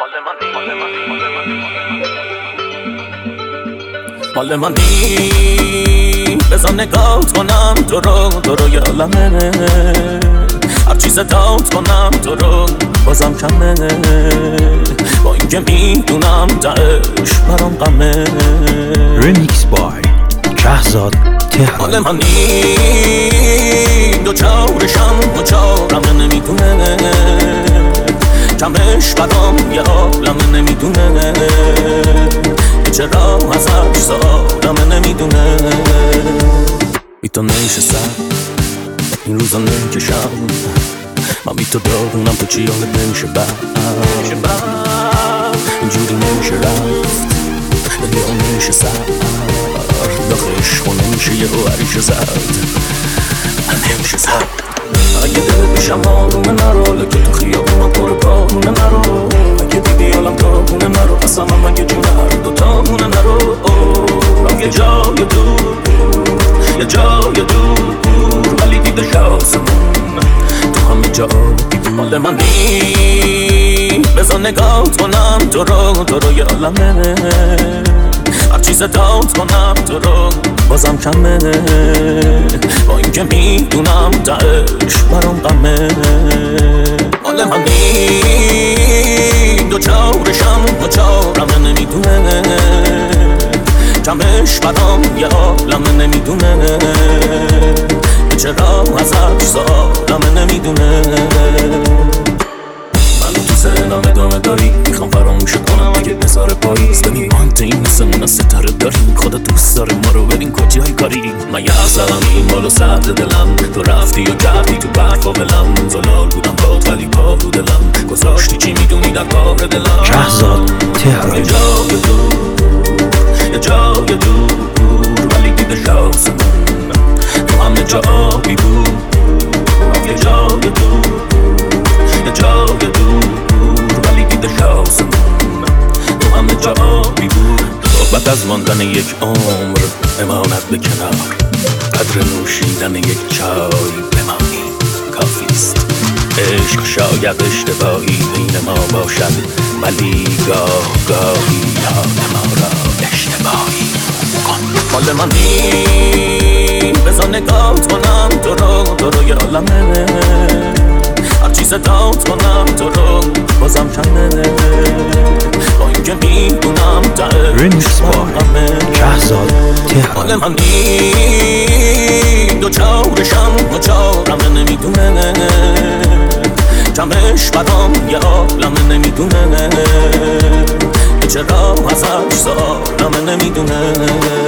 مال منی بزن نگات کنم تو رو یالمه هر چیز داد کنم تو رو بازم کمه با اینکه میدونم دعش برام غمه ریمیکس بای شهزاد تهرانی. مال منی دو چارشم و چارم نمیدونه کمش برام یه عالم نمیدونه چرا ازش سالم نمیدونه بی تو نشستم این روزا نکشم من بی تو دارونم تو چی حالت نمیشه بعد اینجوری نمیشه رفت یا نمیشه سر داخلش خونه میشه یه هریشه زد نمیشه زد اگه دل بشم آرومه نرو لکه تو خیابون پر پارونه نرو اگه دیدی حالم تابونه نرو اصلا من مگه جون هر دو تامونه نرو رام یه جای دور یه جای دور ولی دیده شاسمون تو همه جا مال منی بزن نگات کنم تو رو یالمه هر چیز داد کنم تو رو بازم کمه با اینکه میدونم دعش برام غمه مال منی دو چارشم و چارم نمیدونه کمش برام یه عالم نمیدونه چرا ازش سالم نمیدونه تو سرنام ادامه داری میخوام فراموش کنم دیگه بذار پاییز ببین ما هم این مثل ستاره داریم خدا دوست داره ما رو ببین کجای کاری من یه اصلم این بالا سرد دلم تو رفتی و کردی تو برف و ولم زلال بودم باد ولی پا رو دلم گذاشتی چی میدونی در کار دلم شهزاد تهرانی. یه جای دور یه جای دور ولی دیده شاسمون تو همه جا آبی بود یه جای دور یه جای دور ولی دیده شاسمون تو همه جا آبی بود صحبت از ماندن یک عمر امانت به کنار قدر نوشیدن یک چای بمانی کافیست عشق شاید اشتباهی بین ما باشد ولی گاهی یاد ما را اشتباهی کن مال منی بزن نگات کنم تو رو یالمه هر چیز داد کنم تو رو بازم کمه با اینکه میدونم ریمیکس بای شهزاد مال تهرانی. منی دو چارشم و چارم نمیدونه کمش برام یه عالم نمیدونه چرا ازش سالم نمیدونه